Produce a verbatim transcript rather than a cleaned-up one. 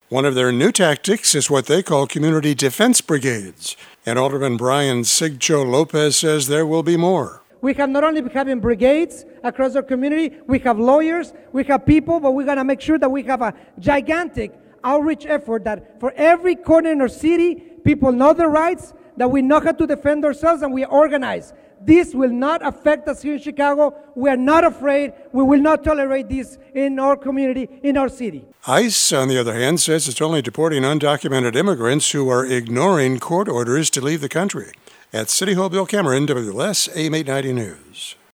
One of their new tactics is what they call community defense brigades. And Alderman Brian Sigcho Lopez says there will be more. We have not only having brigades across our community, we have lawyers, we have people, but we're going to make sure that we have a gigantic outreach effort that for every corner in our city, people know their rights, that we know how to defend ourselves, and we organize. This will not affect us here in Chicago. We are not afraid. We will not tolerate this in our community, in our city. ICE, on the other hand, says it's only deporting undocumented immigrants who are ignoring court orders to leave the country. At City Hall, Bill Cameron, W L S A M eight ninety News.